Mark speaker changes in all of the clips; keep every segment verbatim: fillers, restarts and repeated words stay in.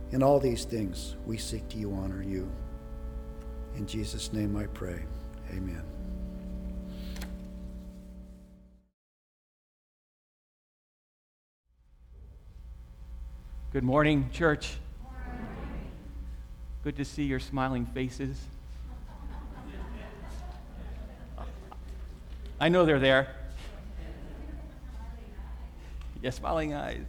Speaker 1: In all these things, we seek to honor you. In Jesus' name I pray. Amen.
Speaker 2: Good morning, church. Morning. Good to see your smiling faces. I know they're there. Yeah, smiling eyes.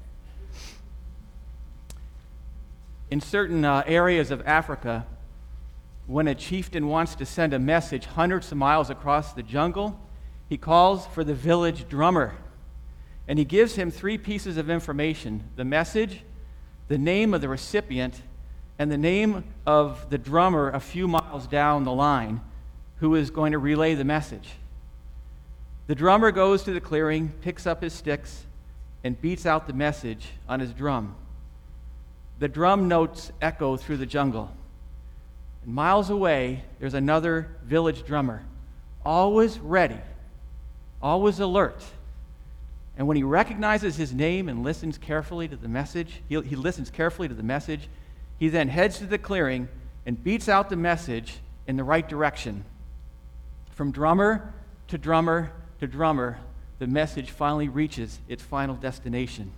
Speaker 2: In certain uh, areas of Africa, when a chieftain wants to send a message hundreds of miles across the jungle, he calls for the village drummer. And he gives him three pieces of information: the message, the name of the recipient, and the name of the drummer a few miles down the line who is going to relay the message. The drummer goes to the clearing, picks up his sticks, and beats out the message on his drum. The drum notes echo through the jungle. And miles away, there's another village drummer, always ready, always alert. And when he recognizes his name and listens carefully to the message, he, he listens carefully to the message, he then heads to the clearing and beats out the message in the right direction. From drummer to drummer to drummer, the message finally reaches its final destination.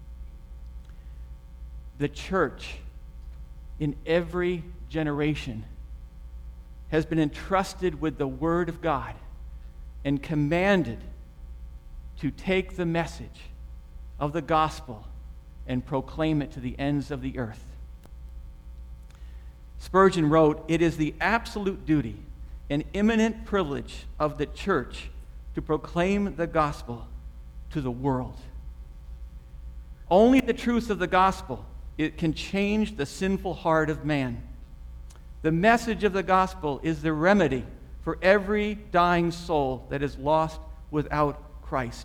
Speaker 2: The church in every generation has been entrusted with the Word of God and commanded to take the message of the gospel and proclaim it to the ends of the earth. Spurgeon wrote, "It is the absolute duty and imminent privilege of the church to proclaim the gospel to the world. Only the truth of the gospel, it can change the sinful heart of man. The message of the gospel is the remedy for every dying soul that is lost without Christ."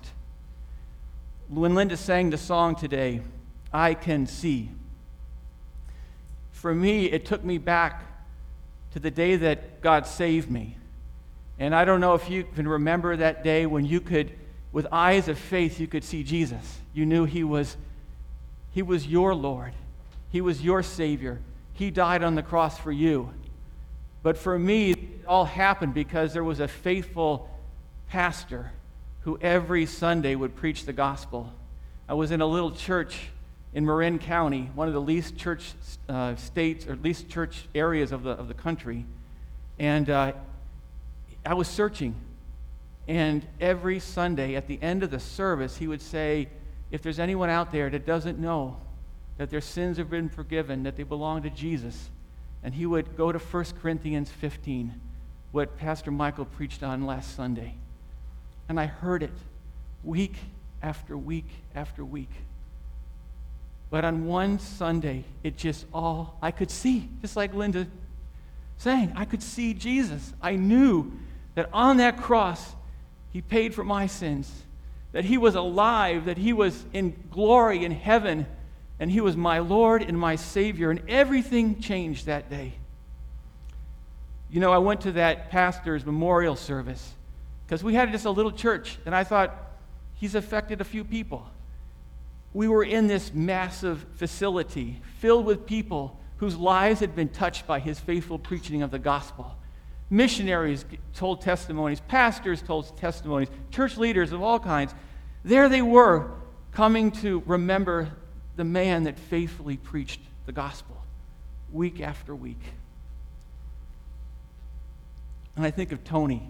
Speaker 2: When Linda sang the song today, "I Can See," for me, it took me back to the day that God saved me. And I don't know if you can remember that day when you could, with eyes of faith, you could see Jesus. You knew he was, he was your Lord. He was your Savior. He died on the cross for you. But for me, it all happened because there was a faithful pastor who every Sunday would preach the gospel. I was in a little church in Marin County, one of the least church uh, states, or least church areas of the of the country. And uh, I was searching. And every Sunday at the end of the service, he would say, if there's anyone out there that doesn't know that their sins have been forgiven, that they belong to Jesus, and he would go to First Corinthians fifteen, what Pastor Michael preached on last Sunday. And I heard it week after week after week. But on one Sunday, it just all, I could see, just like Linda saying, I could see Jesus. I knew that on that cross, he paid for my sins, that he was alive, that he was in glory in heaven, and he was my Lord and my Savior, and everything changed that day. You know, I went to that pastor's memorial service because we had just a little church, and I thought, he's affected a few people. We were in this massive facility filled with people whose lives had been touched by his faithful preaching of the gospel. Missionaries told testimonies, pastors told testimonies, church leaders of all kinds. There they were, coming to remember the man that faithfully preached the gospel week after week. And I think of Tony.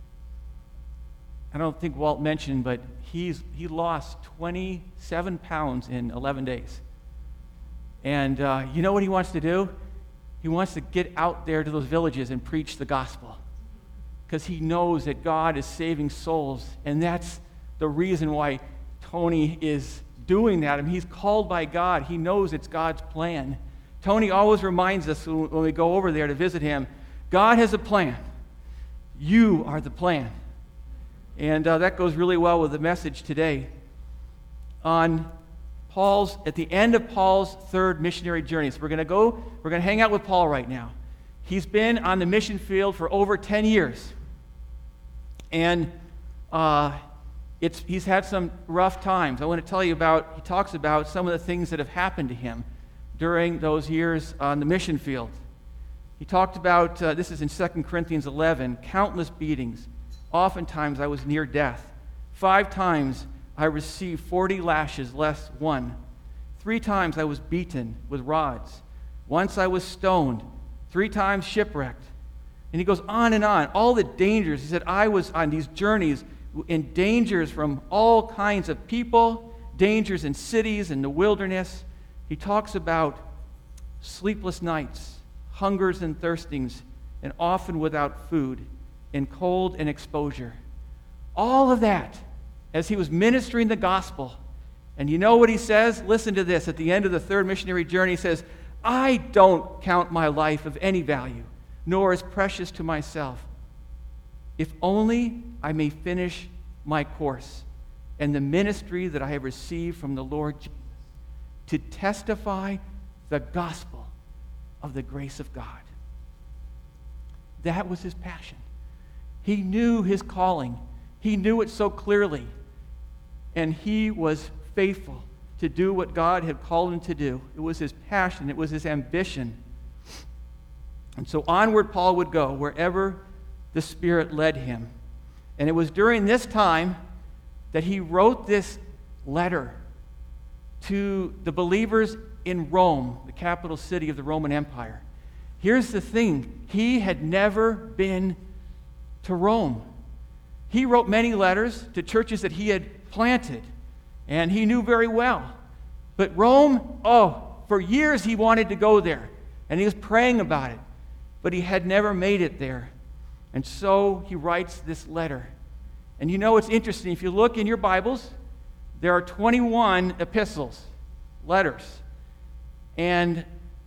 Speaker 2: I don't think Walt mentioned, but he's he lost twenty-seven pounds in eleven days. And uh, you know what he wants to do? He wants to get out there to those villages and preach the gospel because he knows that God is saving souls, and that's the reason why Tony is doing that. I mean, he's called by God. He knows it's God's plan. Tony always reminds us when we go over there to visit him, God has a plan. You are the plan. And uh, that goes really well with the message today. On Paul's, at the end of Paul's third missionary journey. So we're going to go, we're going to hang out with Paul right now. He's been on the mission field for over ten years. And uh, it's, he's had some rough times. I want to tell you about, he talks about some of the things that have happened to him during those years on the mission field. He talked about, uh, this is in Second Corinthians eleven, countless beatings. Oftentimes I was near death. Five times I received forty lashes less one. Three times I was beaten with rods. Once I was stoned. Three times shipwrecked. And he goes on and on. All the dangers. He said, I was on these journeys in dangers from all kinds of people, dangers in cities and the wilderness. He talks about sleepless nights, hungers and thirstings, and often without food, in cold and exposure. All of that as he was ministering the gospel. And you know what he says? Listen to this. At the end of the third missionary journey, he says, I don't count my life of any value, nor as precious to myself, if only I may finish my course and the ministry that I have received from the Lord Jesus, to testify the gospel of the grace of God. That was his passion. He knew his calling. He knew it so clearly. And he was faithful to do what God had called him to do. It was his passion. It was his ambition. And so onward Paul would go wherever the Spirit led him. And it was during this time that he wrote this letter to the believers in Rome, the capital city of the Roman Empire. Here's the thing. He had never been to Rome. He wrote many letters to churches that he had planted, and he knew very well. But Rome, oh, for years he wanted to go there, and he was praying about it, but he had never made it there. And so he writes this letter. And you know, it's interesting. If you look in your Bibles, there are twenty-one epistles, letters. And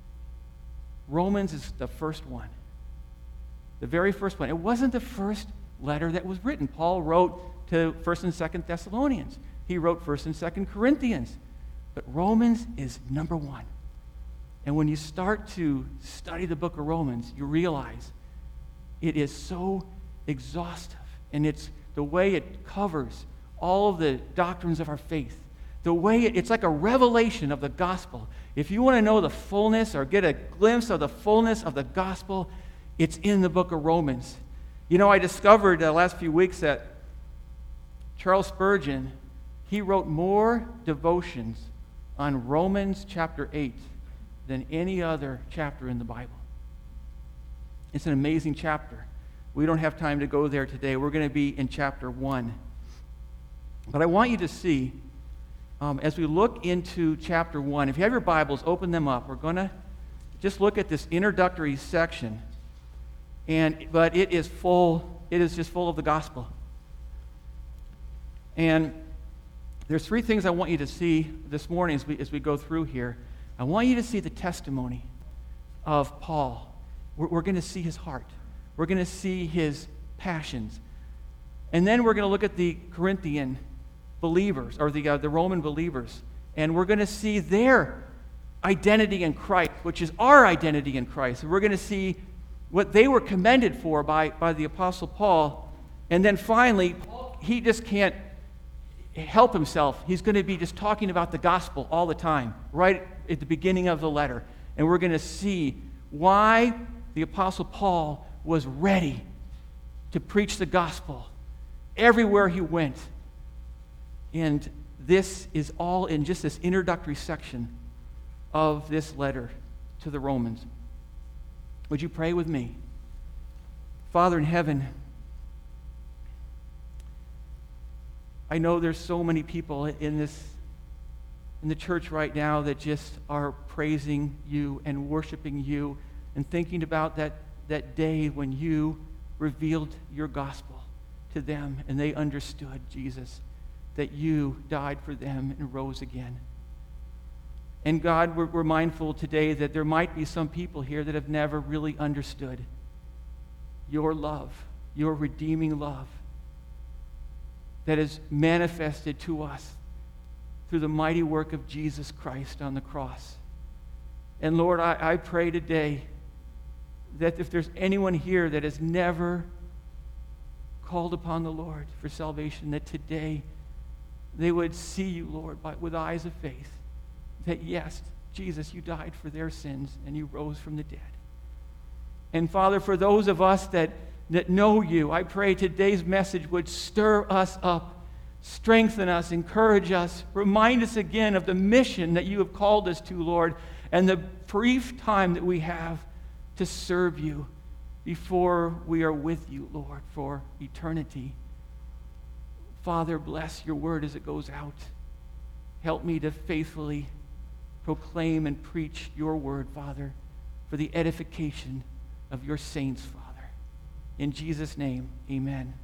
Speaker 2: Romans is the first one. The very first one. It wasn't the first letter that was written. Paul wrote to First and Second Thessalonians. He wrote First and Second Corinthians. But Romans is number one. And when you start to study the book of Romans, you realize it is so exhaustive. And it's the way it covers all of the doctrines of our faith. The way it, it's like a revelation of the gospel. If you want to know the fullness or get a glimpse of the fullness of the gospel, it's in the book of Romans. You know, I discovered the last few weeks that Charles Spurgeon, he wrote more devotions on Romans chapter eight than any other chapter in the Bible. It's an amazing chapter. We don't have time to go there today. We're going to be in chapter one. But I want you to see, um, as we look into chapter one, if you have your Bibles, open them up. We're going to just look at this introductory section. And but it is full, it is just full of the gospel. And there's three things I want you to see this morning as we, as we go through here. I want you to see the testimony of Paul. We're, we're going to see his heart. We're going to see his passions. And then we're going to look at the Corinthian believers, or the, uh, the Roman believers. And we're going to see their identity in Christ, which is our identity in Christ. We're going to see what they were commended for by, by the Apostle Paul. And then finally, he just can't help himself. He's going to be just talking about the gospel all the time, right at the beginning of the letter. And we're going to see why the Apostle Paul was ready to preach the gospel everywhere he went. And this is all in just this introductory section of this letter to the Romans. Would you pray with me? Father in heaven, I know there's so many people in this in the church right now that just are praising you and worshiping you and thinking about that, that day when you revealed your gospel to them and they understood, Jesus, that you died for them and rose again. And God, we're, we're mindful today that there might be some people here that have never really understood your love, your redeeming love that is manifested to us through the mighty work of Jesus Christ on the cross. And Lord, I, I pray today that if there's anyone here that has never called upon the Lord for salvation, that today they would see you, Lord, by, with eyes of faith, that yes, Jesus, you died for their sins and you rose from the dead. And Father, for those of us that, that know you, I pray today's message would stir us up, strengthen us, encourage us, remind us again of the mission that you have called us to, Lord, and the brief time that we have to serve you before we are with you, Lord, for eternity. Father, bless your word as it goes out. Help me to faithfully proclaim and preach your word, Father, for the edification of your saints, Father. In Jesus' name, amen.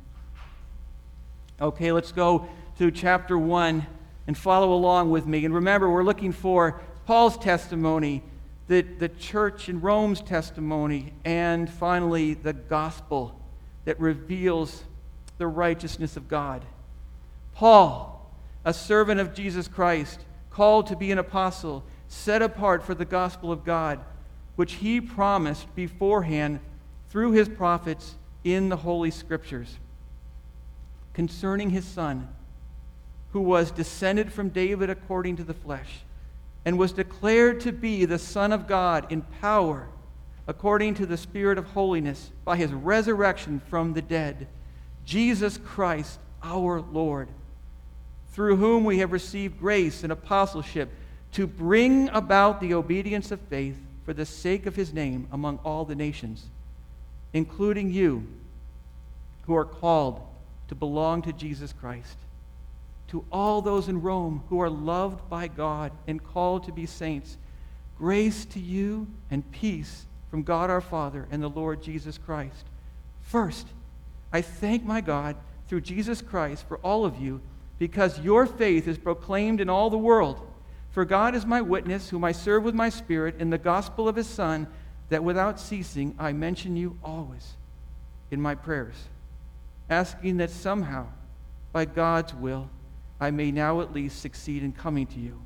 Speaker 2: Okay, let's go to chapter one and follow along with me. And remember, we're looking for Paul's testimony, the, the church in Rome's testimony, and finally the gospel that reveals the righteousness of God. Paul, a servant of Jesus Christ, called to be an apostle, set apart for the gospel of God, which he promised beforehand through his prophets in the Holy Scriptures, concerning his Son, who was descended from David according to the flesh, and was declared to be the Son of God in power, according to the Spirit of holiness, by his resurrection from the dead, Jesus Christ our Lord, through whom we have received grace and apostleship to bring about the obedience of faith for the sake of his name among all the nations, including you who are called to belong to Jesus Christ. To all those in Rome who are loved by God and called to be saints, grace to you and peace from God our Father and the Lord Jesus Christ. First, I thank my God through Jesus Christ for all of you, because your faith is proclaimed in all the world. For God is my witness, whom I serve with my spirit in the gospel of his Son, that without ceasing I mention you always in my prayers, asking that somehow, by God's will, I may now at least succeed in coming to you.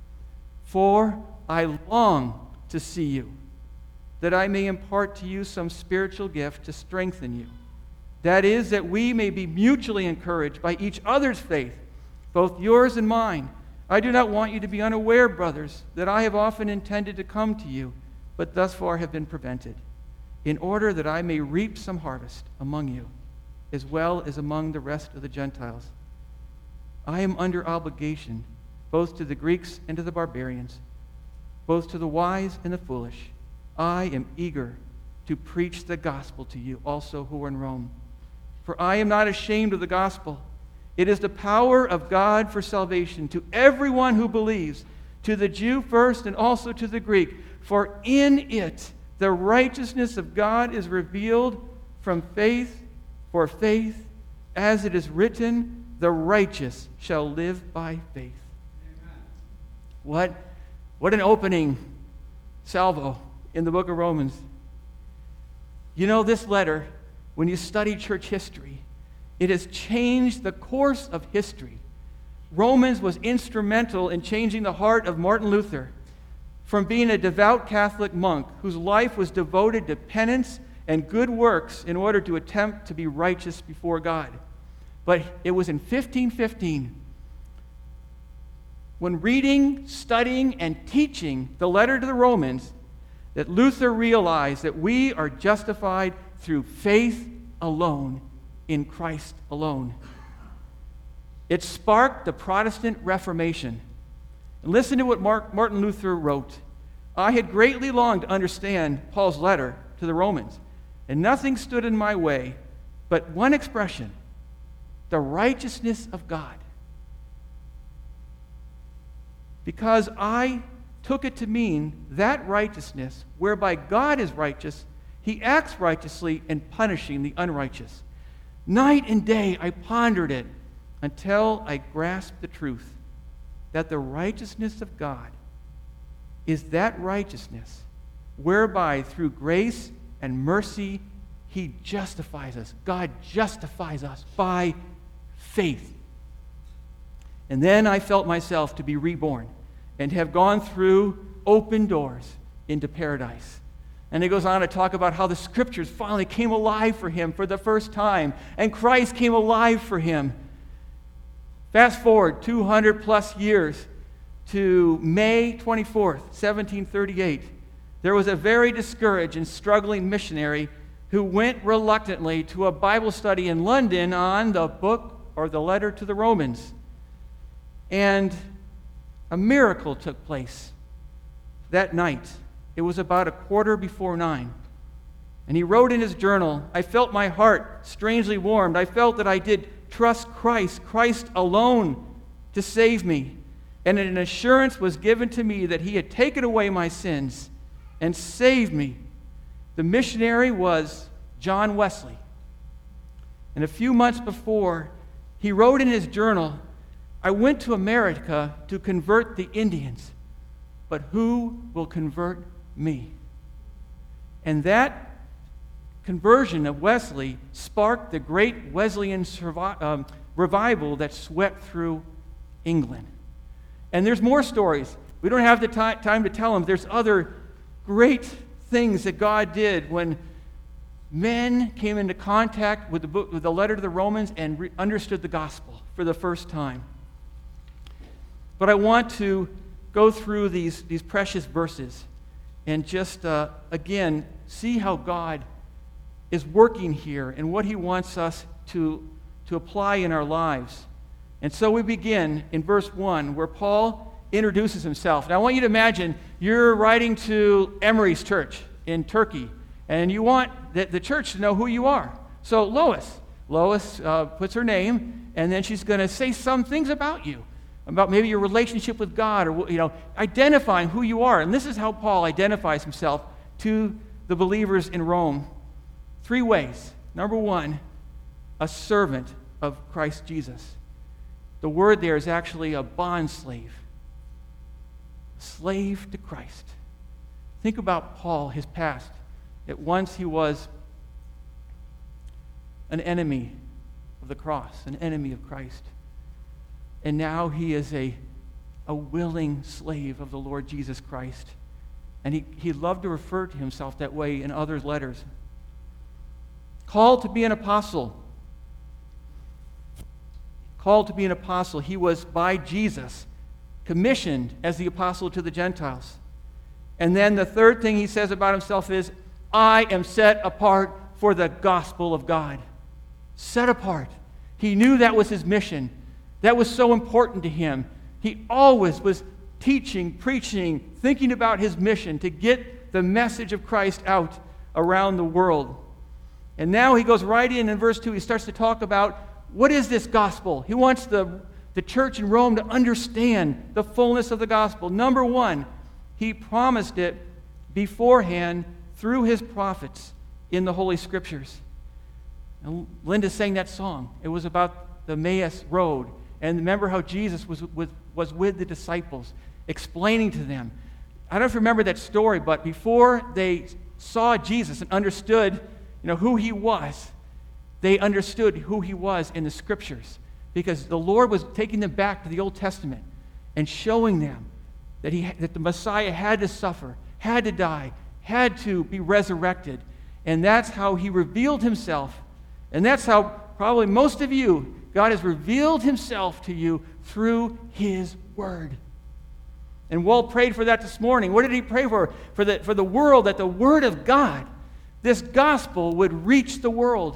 Speaker 2: For I long to see you, that I may impart to you some spiritual gift to strengthen you. That is, that we may be mutually encouraged by each other's faith, both yours and mine. I do not want you to be unaware, brothers, that I have often intended to come to you, but thus far have been prevented, in order that I may reap some harvest among you, as well as among the rest of the Gentiles. I am under obligation, both to the Greeks and to the barbarians, both to the wise and the foolish. I am eager to preach the gospel to you also who are in Rome. For I am not ashamed of the gospel. It is the power of God for salvation to everyone who believes, to the Jew first and also to the Greek. For in it the righteousness of God is revealed from faith for faith, as it is written, the righteous shall live by faith. Amen. What, what an opening salvo in the book of Romans. You know, this letter, when you study church history, it has changed the course of history. Romans was instrumental in changing the heart of Martin Luther from being a devout Catholic monk whose life was devoted to penance and good works in order to attempt to be righteous before God. But it was in fifteen fifteen, when reading, studying, and teaching the letter to the Romans, that Luther realized that we are justified through faith alone, in Christ alone. It sparked the Protestant Reformation. And listen to what Mark, Martin Luther wrote. I had greatly longed to understand Paul's letter to the Romans, and nothing stood in my way but one expression, the righteousness of God. Because I took it to mean that righteousness, whereby God is righteous, he acts righteously in punishing the unrighteous. Night and day I pondered it until I grasped the truth that the righteousness of God is that righteousness whereby through grace and mercy he justifies us. God justifies us by faith. And then I felt myself to be reborn and have gone through open doors into paradise. And he goes on to talk about how the scriptures finally came alive for him for the first time, and Christ came alive for him. Fast forward two hundred plus years, to May twenty-fourth, seventeen thirty-eight, there was a very discouraged and struggling missionary who went reluctantly to a Bible study in London on the book or the letter to the Romans. And a miracle took place that night. It was about a quarter before nine. And he wrote in his journal, "I felt my heart strangely warmed. I felt that I did trust Christ, Christ alone, to save me. And an assurance was given to me that he had taken away my sins and saved me." The missionary was John Wesley. And a few months before, he wrote in his journal, "I went to America to convert the Indians, but who will convert me?" And that conversion of Wesley sparked the great Wesleyan survi- um, revival that swept through England. And there's more stories. We don't have the ti- time to tell them. There's other great things that God did when men came into contact with the book, with the letter to the Romans, and re- understood the gospel for the first time. But I want to go through these, these precious verses and just, uh, again, see how God is working here and what he wants us to, to apply in our lives. And so we begin in verse one, where Paul introduces himself. Now I want you to imagine you're writing to Emery's church in Turkey, and you want the, the church to know who you are. So Lois, Lois uh, puts her name, and then she's going to say some things about you, about maybe your relationship with God, or, you know, identifying who you are. And this is how Paul identifies himself to the believers in Rome. Three ways. Number one, a servant of Christ Jesus. The word there is actually a bond slave. Slave to Christ. Think about Paul, his past. At once he was an enemy of the cross, an enemy of Christ. And now he is a, a willing slave of the Lord Jesus Christ. And he, he loved to refer to himself that way in other letters. Called to be an apostle. Called to be an apostle. He was by Jesus commissioned as the apostle to the Gentiles. And then the third thing he says about himself is, "I am set apart for the gospel of God." Set apart. He knew that was his mission. That was so important to him. He always was teaching, preaching, thinking about his mission to get the message of Christ out around the world. And now he goes right in in verse two. He starts to talk about, what is this gospel? He wants the, the church in Rome to understand the fullness of the gospel. Number one, he promised it beforehand through his prophets in the Holy Scriptures. And Linda sang that song. It was about the Emmaus Road. And remember how Jesus was with, was with the disciples, explaining to them. I don't know if you remember that story, but before they saw Jesus and understood, you know, who he was, they understood who he was in the Scriptures, because the Lord was taking them back to the Old Testament and showing them that he that the Messiah had to suffer, had to die, had to be resurrected. And that's how he revealed himself. And that's how probably most of you, God has revealed himself to you through his word. And Walt prayed for that this morning. What did he pray for? For the, for the world, that the word of God, this gospel, would reach the world.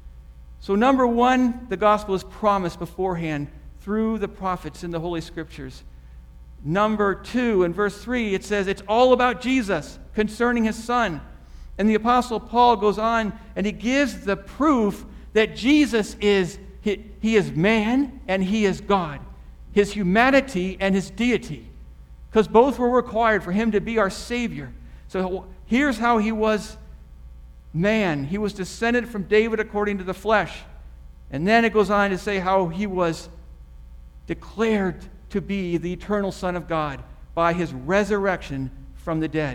Speaker 2: So number one, the gospel is promised beforehand through the prophets in the Holy Scriptures. Number two, in verse three, it says it's all about Jesus concerning his Son. And the Apostle Paul goes on and he gives the proof that Jesus is, he, he is man and he is God. His humanity and his deity. Because both were required for him to be our Savior. So here's how he was man. He was descended from David according to the flesh. And then it goes on to say how he was declared to be the eternal Son of God by his resurrection from the dead.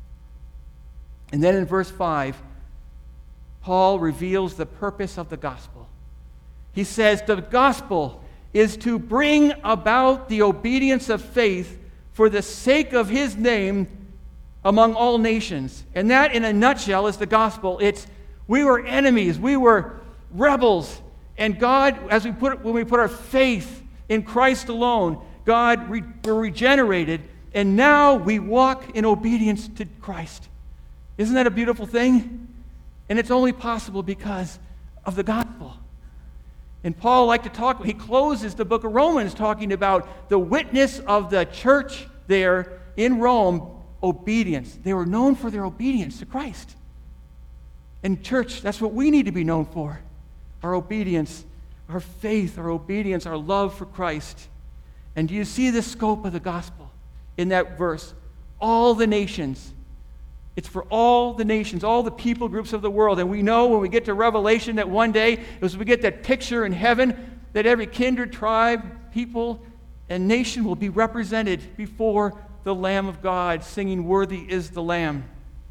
Speaker 2: And then in verse five, Paul reveals the purpose of the gospel. He says the gospel is to bring about the obedience of faith for the sake of his name among all nations. And that, in a nutshell, is the gospel. It's, we were enemies, we were rebels, and God, as we put when we put our faith in Christ alone, God re- were regenerated, and now we walk in obedience to Christ. Isn't that a beautiful thing? And it's only possible because of the gospel. And Paul liked to talk, he closes the book of Romans talking about the witness of the church there in Rome, obedience. They were known for their obedience to Christ. And church, that's what we need to be known for. Our obedience, our faith, our obedience, our love for Christ. And do you see the scope of the gospel in that verse? All the nations. It's for all the nations, all the people groups of the world. And we know when we get to Revelation that one day, as we get that picture in heaven, that every kindred, tribe, people, and nation will be represented before the Lamb of God, singing, "Worthy is the Lamb."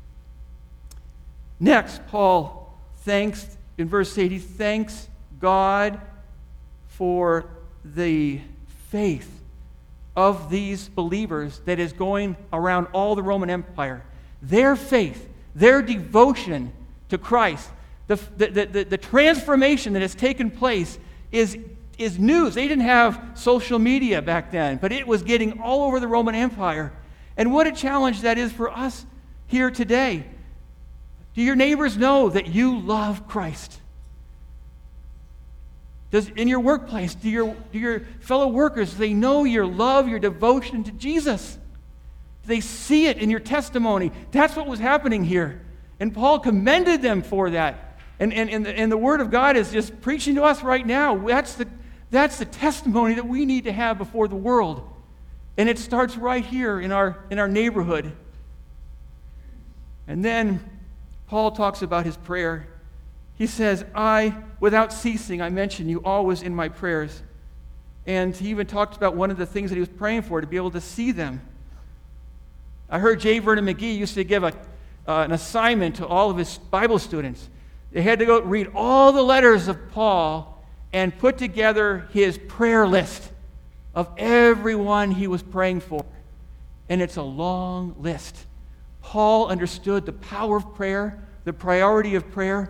Speaker 2: Next, Paul thanks, in verse eight, he thanks God for the faith of these believers that is going around all the Roman Empire. Their faith, their devotion to Christ, the, the, the, the transformation that has taken place is, is news. They didn't have social media back then, but it was getting all over the Roman Empire. And what a challenge that is for us here today. Do your neighbors know that you love Christ? Does, in your workplace, do your, do your fellow workers, do they know your love, your devotion to Jesus? Do they see it in your testimony? That's what was happening here. And Paul commended them for that. And, and, and, the, and the Word of God is just preaching to us right now. That's the, that's the testimony that we need to have before the world. And it starts right here in our, in our neighborhood. And then Paul talks about his prayer. He says, I, without ceasing, I mention you always in my prayers. And he even talked about one of the things that he was praying for, to be able to see them. I heard J. Vernon McGee used to give a, uh, an assignment to all of his Bible students. They had to go read all the letters of Paul and put together his prayer list of everyone he was praying for. And it's a long list. Paul understood the power of prayer, the priority of prayer,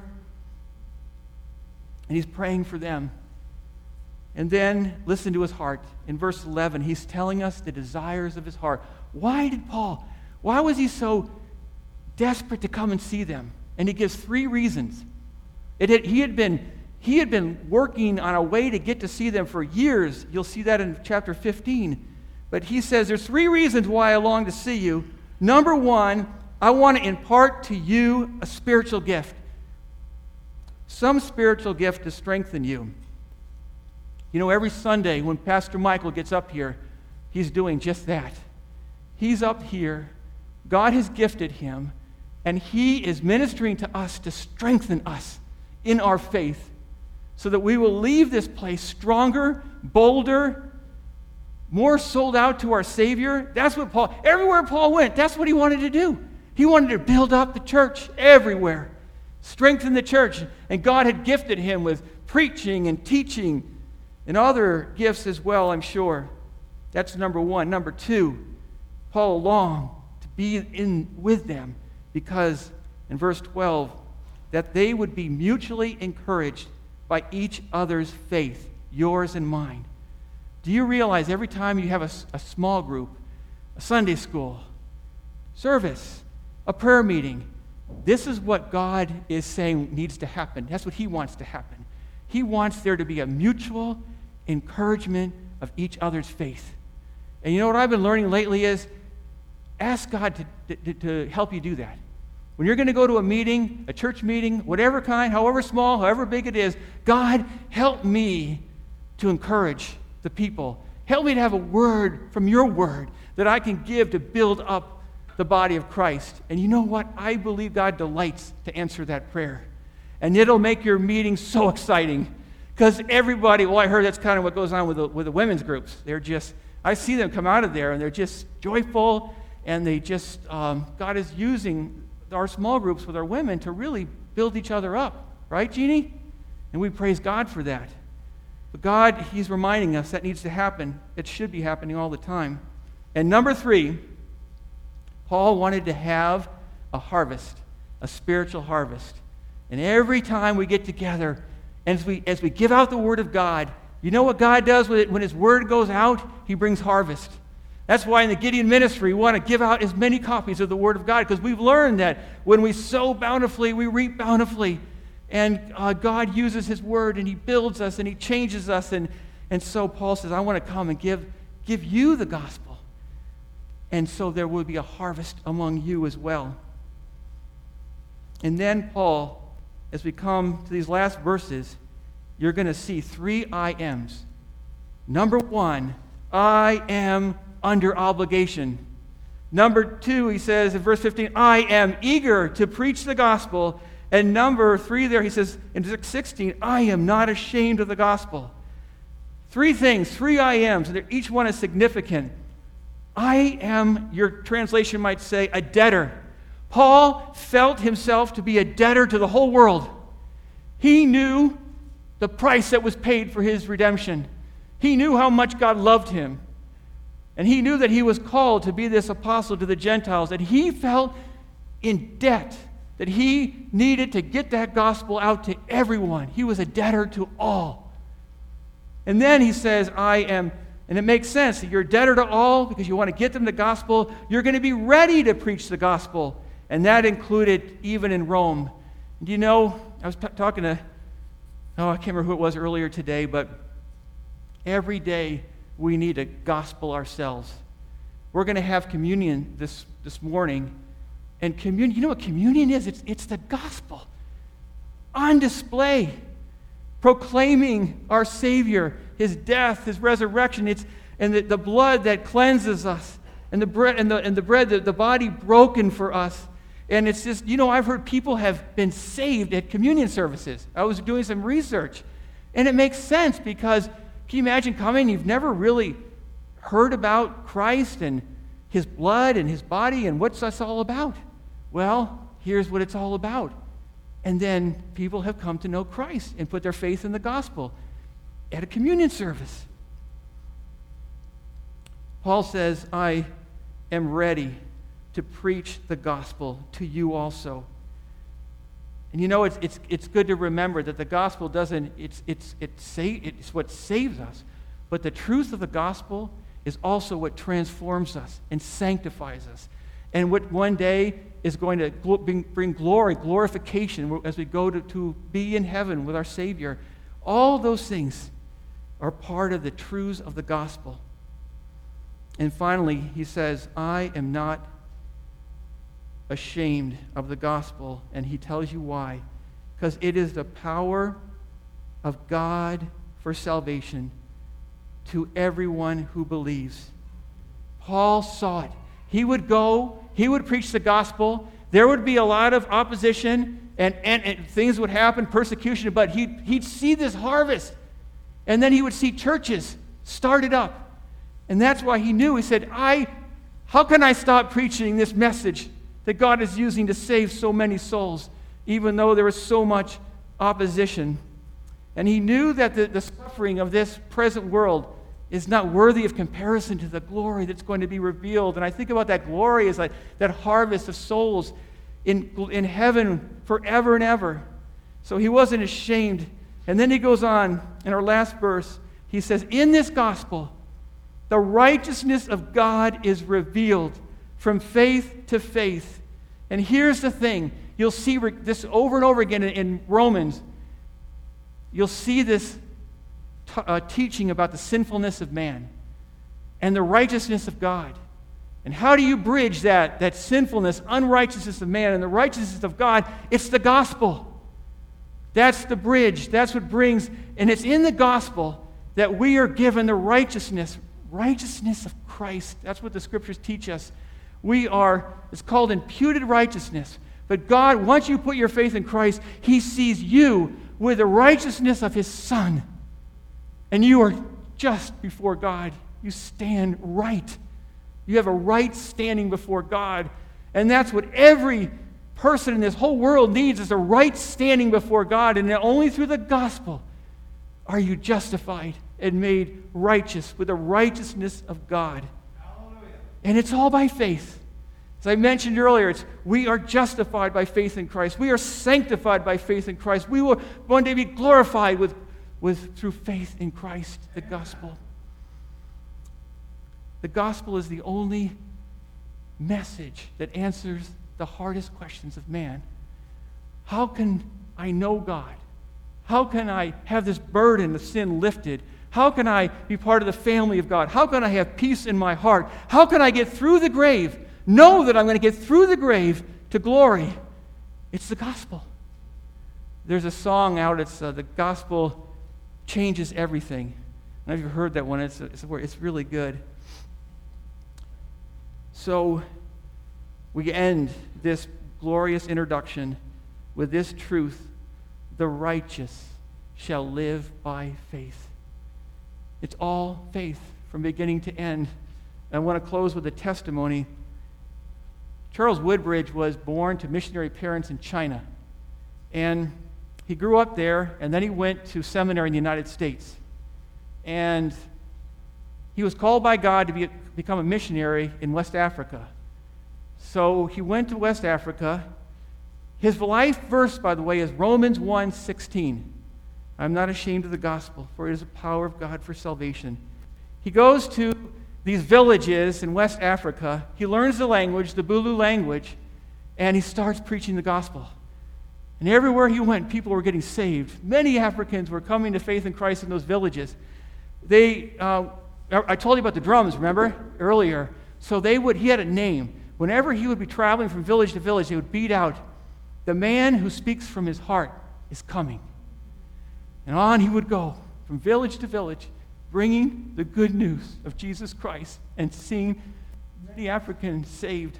Speaker 2: and he's praying for them. And then listen to his heart. In verse eleven, he's telling us the desires of his heart. Why did Paul, why was he so desperate to come and see them? And he gives three reasons. It had, he, had been, he had been working on a way to get to see them for years. You'll see that in chapter fifteen. But he says, there's three reasons why I long to see you. Number one, I want to impart to you a spiritual gift. Some spiritual gift to strengthen you. You know, every Sunday when Pastor Michael gets up here, he's doing just that. He's up here. God has gifted him, and he is ministering to us to strengthen us in our faith so that we will leave this place stronger, bolder, more sold out to our Savior. That's what Paul, everywhere Paul went, that's what he wanted to do. He wanted to build up the church everywhere, strengthen the church. And God had gifted him with preaching and teaching and other gifts as well, I'm sure. That's number one. Number two, Paul longed to be in with them because, in verse twelve, that they would be mutually encouraged by each other's faith, yours and mine. Do you realize every time you have a, a small group, a Sunday school, service, a prayer meeting, this is what God is saying needs to happen. That's what he wants to happen. He wants there to be a mutual encouragement of each other's faith. And you know what I've been learning lately is ask God to, to, to help you do that. When you're going to go to a meeting, a church meeting, whatever kind, however small, however big it is, God, help me to encourage the people. Help me to have a word from your word that I can give to build up the body of Christ. And you know what? I believe God delights to answer that prayer. And it'll make your meeting so exciting because everybody, well, I heard that's kind of what goes on with the, with the women's groups. They're just, I see them come out of there and they're just joyful and they just, um, God is using our small groups with our women to really build each other up. Right, Jeannie? And we praise God for that. But God, he's reminding us that needs to happen. It should be happening all the time. And number three, Paul wanted to have a harvest, a spiritual harvest. And every time we get together, as we, as we give out the Word of God, You know what God does when, it, when His word goes out? He brings harvest. That's why in the Gideon ministry, we want to give out as many copies of the Word of God, because we've learned that when we sow bountifully, we reap bountifully. And uh, God uses His Word, and He builds us, and He changes us. And, and so Paul says, I want to come and give, give you the gospel. And so there will be a harvest among you as well. And then Paul, as we come to these last verses, you're going to see three I ams. Number one, I am under obligation. Number two, he says in verse fifteen, I am eager to preach the gospel. And number three there, he says in sixteen, I am not ashamed of the gospel. Three things, three I ams, and each one is significant. I am, your translation might say, a debtor. Paul felt himself to be a debtor to the whole world. He knew the price that was paid for his redemption. He knew how much God loved him. And he knew that he was called to be this apostle to the Gentiles, that he felt in debt, that he needed to get that gospel out to everyone. He was a debtor to all. And then he says, I am, and it makes sense that you're a debtor to all because you want to get them the gospel. You're going to be ready to preach the gospel. And that included even in Rome. And you know, I was t- talking to, oh, I can't remember who it was earlier today, but every day we need to gospel ourselves. We're going to have communion this, this morning. And communion, you know what communion is? It's, it's the gospel on display, proclaiming our Savior, His death, His resurrection, it's, and the, the blood that cleanses us, and the bread, and the, and the bread, the, the body broken for us. And it's just, you know, I've heard people have been saved at communion services. I was doing some research, and it makes sense because can you imagine coming? You've never really heard about Christ and His blood and His body and what's this all about? Well, here's what it's all about. And then people have come to know Christ and put their faith in the gospel at a communion service. Paul says, I am ready to preach the gospel to you also. And you know, it's it's it's good to remember that the gospel doesn't, it's it's it's sa- it's what saves us, but the truth of the gospel is also what transforms us and sanctifies us, and what one day is going to gl- bring, bring glory, glorification as we go to, to be in heaven with our Savior. All those things are part of the truths of the gospel. And finally, he says, I am not ashamed of the gospel, and he tells you why. Because it is the power of God for salvation to everyone who believes. Paul saw it. He would go, he would preach the gospel. There would be a lot of opposition, and, and, and things would happen, persecution, but he'd, he'd see this harvest. And then he would see churches started up. And that's why he knew. He said, I, how can I stop preaching this message that God is using to save so many souls, even though there is so much opposition? And he knew that the, the suffering of this present world is not worthy of comparison to the glory that's going to be revealed. And I think about that glory as like that harvest of souls in, in heaven forever and ever. So he wasn't ashamed. And then he goes on in our last verse. He says, in this gospel, the righteousness of God is revealed from faith to faith. And here's the thing. You'll see this over and over again in Romans. You'll see this t- uh, teaching about the sinfulness of man and the righteousness of God. And how do you bridge that, that sinfulness, unrighteousness of man and the righteousness of God? It's the gospel. That's the bridge. That's what brings, and it's in the gospel that we are given the righteousness, righteousness of Christ. That's what the scriptures teach us. We are, it's called imputed righteousness. But God, once you put your faith in Christ, He sees you with the righteousness of His Son. And you are just before God. You stand right. You have a right standing before God. And that's what every person in this whole world needs, is a right standing before God. And only through the gospel are you justified and made righteous with the righteousness of God. Hallelujah. And it's all by faith. As I mentioned earlier, it's, we are justified by faith in Christ. We are sanctified by faith in Christ. We will one day be glorified with was through faith in Christ, the gospel. The gospel is the only message that answers the hardest questions of man. How can I know God? How can I have this burden of sin lifted? How can I be part of the family of God? How can I have peace in my heart? How can I get through the grave? Know that I'm going to get through the grave to glory. It's the gospel. There's a song out, it's uh, The Gospel Changes Everything. I don't know if you've heard that one. It's, it's, it's really good. So we end this glorious introduction with this truth: the righteous shall live by faith. It's all faith from beginning to end. I want to close with a testimony. Charles Woodbridge was born to missionary parents in China, and he grew up there, and then he went to seminary in the United States. And he was called by God to be, become a missionary in West Africa. So he went to West Africa. His life verse, by the way, is Romans one sixteen. I'm not ashamed of the gospel, for it is the power of God for salvation. He goes to these villages in West Africa. He learns the language, the Bulu language, and he starts preaching the gospel. And everywhere he went, people were getting saved. Many Africans were coming to faith in Christ in those villages. They, uh, I told you about the drums, remember, earlier. So they would, he had a name. Whenever he would be traveling from village to village, they would beat out, "The man who speaks from his heart is coming." And on he would go from village to village, bringing the good news of Jesus Christ and seeing many Africans saved.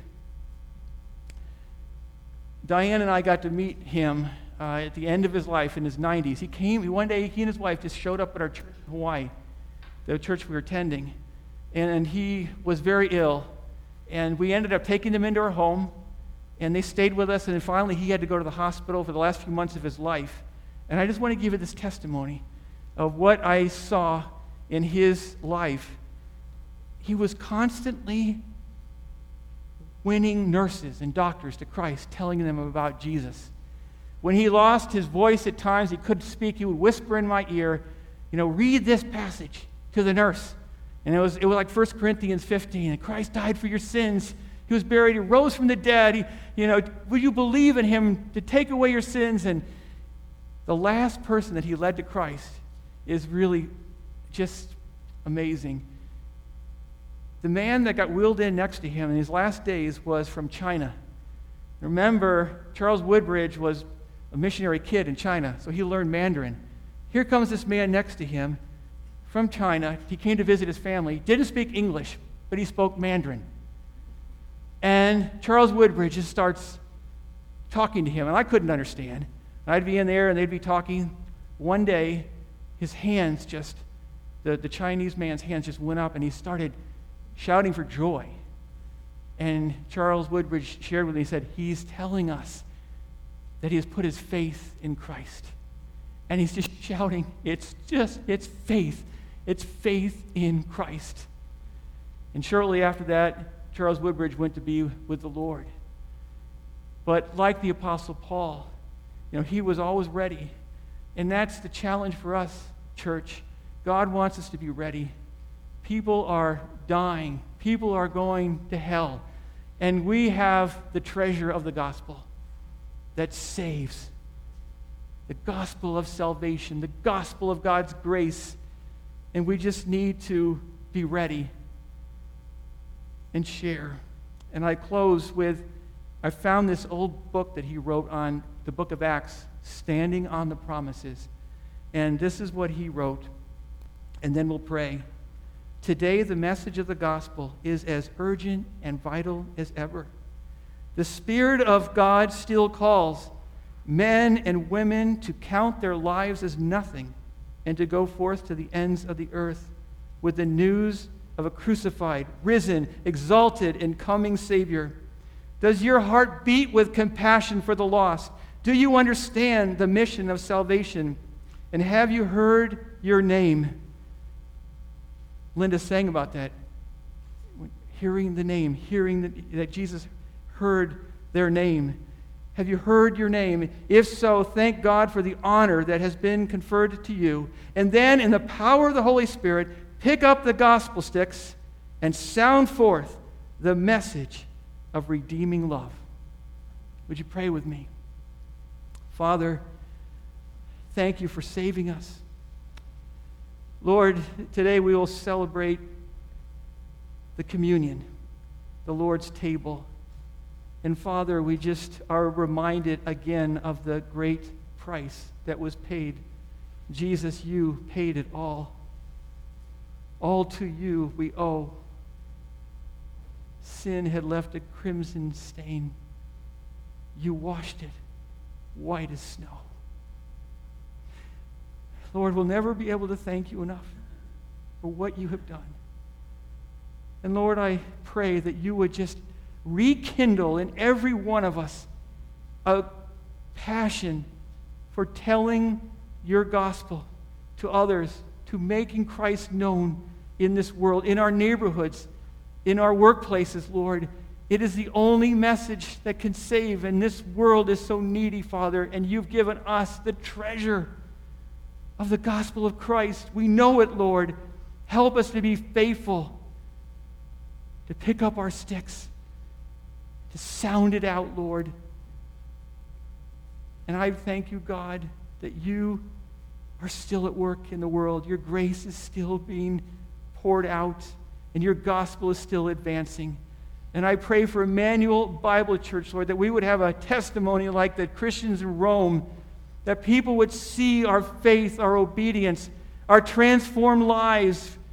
Speaker 2: Diane and I got to meet him uh, at the end of his life in his nineties. He came, one day he and his wife just showed up at our church in Hawaii, the church we were attending, and, and he was very ill. And we ended up taking them into our home, and they stayed with us, and then finally he had to go to the hospital for the last few months of his life. And I just want to give you this testimony of what I saw in his life. He was constantly winning nurses and doctors to Christ, telling them about Jesus. When he lost his voice at times, he couldn't speak, he would whisper in my ear, you know, "Read this passage," to the nurse. And it was, it was like First Corinthians fifteen, and Christ died for your sins. He was buried, he rose from the dead. He, you know, will you believe in him to take away your sins? And the last person that he led to Christ is really just amazing. The man that got wheeled in next to him in his last days was from China. Remember, Charles Woodbridge was a missionary kid in China, so he learned Mandarin. Here comes this man next to him from China. He came to visit his family. Didn't speak English, but he spoke Mandarin. And Charles Woodbridge just starts talking to him, and I couldn't understand. I'd be in there, and they'd be talking. One day, his hands just, the, the Chinese man's hands just went up, and he started shouting for joy. And Charles Woodbridge shared with me, he said, he's telling us that he has put his faith in Christ. And he's just shouting, it's just, it's faith. It's faith in Christ. And shortly after that, Charles Woodbridge went to be with the Lord. But like the Apostle Paul, you know, he was always ready. And that's the challenge for us, church. God wants us to be ready. People are dying. People are going to hell. And we have the treasure of the gospel that saves. The gospel of salvation, the gospel of God's grace. And we just need to be ready and share. And I close with, I found this old book that he wrote on the book of Acts, Standing on the Promises. And this is what he wrote. And then we'll pray. Today, the message of the gospel is as urgent and vital as ever. The Spirit of God still calls men and women to count their lives as nothing and to go forth to the ends of the earth with the news of a crucified, risen, exalted, and coming Savior. Does your heart beat with compassion for the lost? Do you understand the mission of salvation? And have you heard your name? Linda sang about that. Hearing the name, hearing the, that Jesus heard their name. Have you heard your name? If so, thank God for the honor that has been conferred to you. And then, in the power of the Holy Spirit, pick up the gospel sticks and sound forth the message of redeeming love. Would you pray with me? Father, thank you for saving us. Lord, today we will celebrate the communion, the Lord's table. And Father, we just are reminded again of the great price that was paid. Jesus, you paid it all. All to you we owe. Sin had left a crimson stain. You washed it white as snow. Lord, we'll never be able to thank you enough for what you have done. And Lord, I pray that you would just rekindle in every one of us a passion for telling your gospel to others, to making Christ known in this world, in our neighborhoods, in our workplaces, Lord. It is the only message that can save, and this world is so needy, Father, and you've given us the treasure of the gospel of Christ. We know it, Lord. Help us to be faithful, to pick up our sticks, to sound it out, Lord. And I thank you, God, that you are still at work in the world. Your grace is still being poured out, and your gospel is still advancing. And I pray for Emmanuel Bible Church, Lord, that we would have a testimony like the Christians in Rome, that people would see our faith, our obedience, our transformed lives